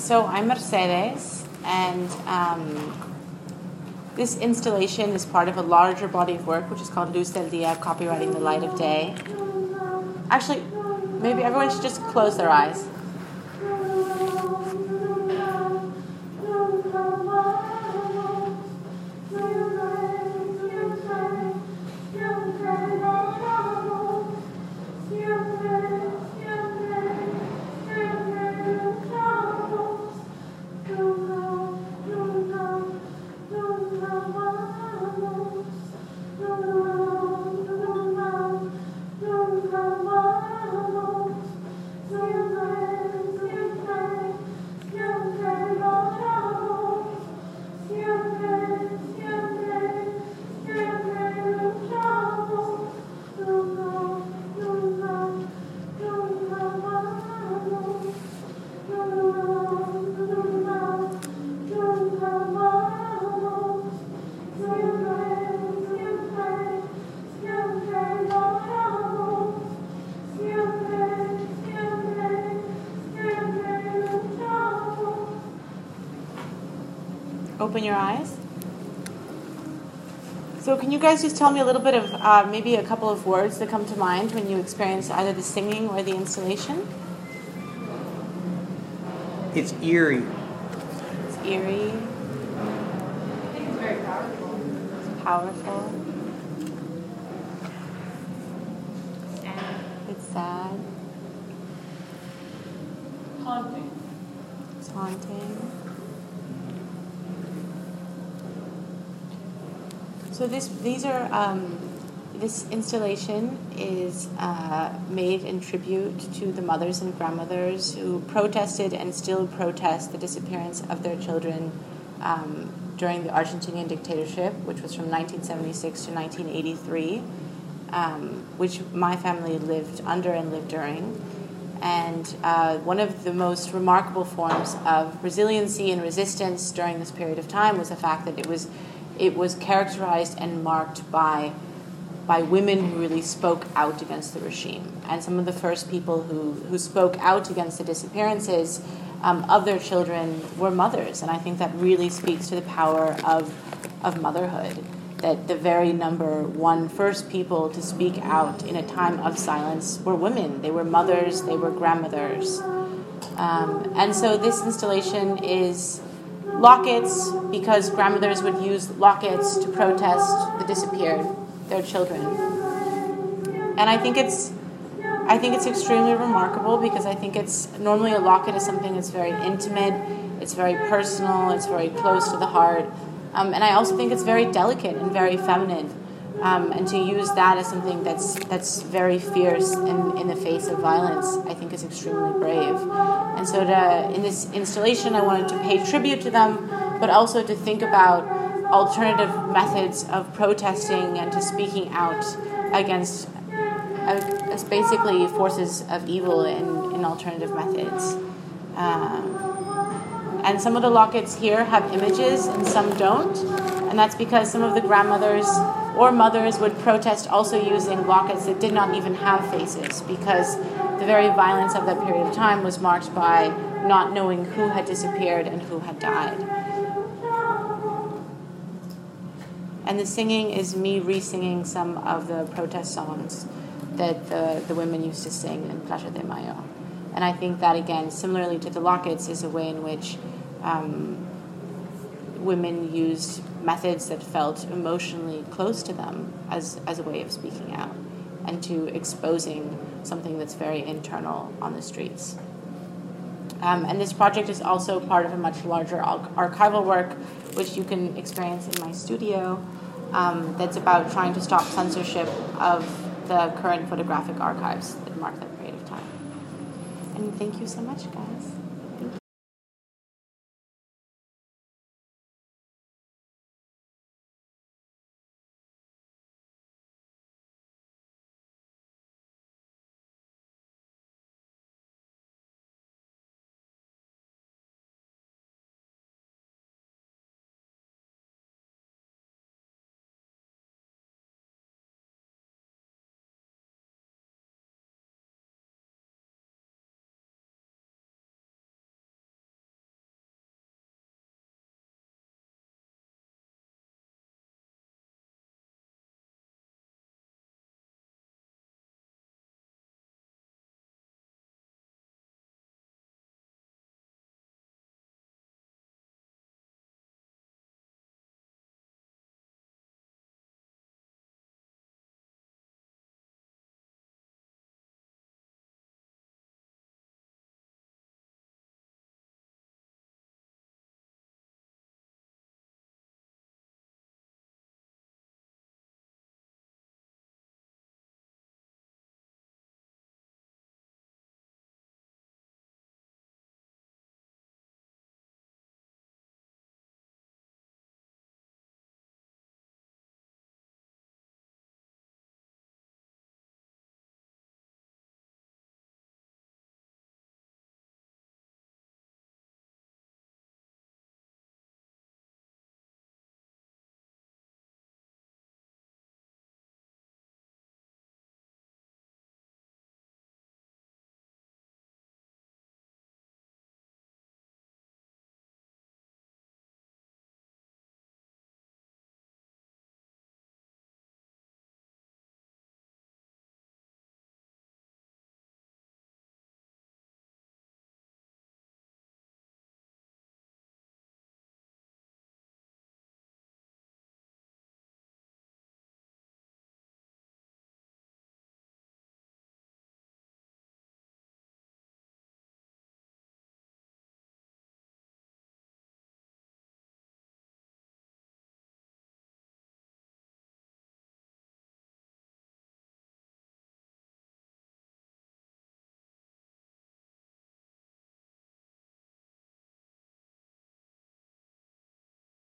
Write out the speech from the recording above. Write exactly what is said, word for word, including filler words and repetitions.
So I'm Mercedes, and um, this installation is part of a larger body of work which is called Luz del Dia, Copywriting the Light of Day. Actually, maybe everyone should just close their eyes. Open your eyes. So can you guys just tell me a little bit of uh, maybe a couple of words that come to mind when you experience either the singing or the installation? It's eerie. It's eerie. It's very powerful. It's powerful. Sad. It's sad. Haunting. It's haunting. So this, these are, um, this installation is uh, made in tribute to the mothers and grandmothers who protested and still protest the disappearance of their children um, during the Argentinian dictatorship, which was from nineteen seventy-six to nineteen eighty-three, um, which my family lived under and lived during. And uh, one of the most remarkable forms of resiliency and resistance during this period of time was the fact that it was It was characterized and marked by by women who really spoke out against the regime. And some of the first people who, who spoke out against the disappearances um, of their children were mothers. And I think that really speaks to the power of, of motherhood, that the very number one first people to speak out in a time of silence were women. They were mothers, they were grandmothers. Um, and so this installation is lockets, because grandmothers would use lockets to protest the disappeared, their children. And I think it's I think it's extremely remarkable, because I think it's normally a locket is something that's very intimate, it's very personal, it's very close to the heart. Um, and I also think it's very delicate and very feminine. Um, and to use that as something that's that's very fierce in, in the face of violence, I think is extremely brave. And so to, in this installation, I wanted to pay tribute to them, but also to think about alternative methods of protesting and to speaking out against uh, as basically forces of evil in, in alternative methods. Um, and some of the lockets here have images and some don't, and that's because some of the grandmothers or mothers would protest also using lockets that did not even have faces, because the very violence of that period of time was marked by not knowing who had disappeared and who had died. And the singing is me re-singing some of the protest songs that the, the women used to sing in Plaza de Mayo. And I think that, again, similarly to the lockets, is a way in which um, women used methods that felt emotionally close to them as, as a way of speaking out and to exposing something that's very internal on the streets. Um, and this project is also part of a much larger al- archival work, which you can experience in my studio, um, that's about trying to stop censorship of the current photographic archives that mark that period of time. And thank you so much, guys.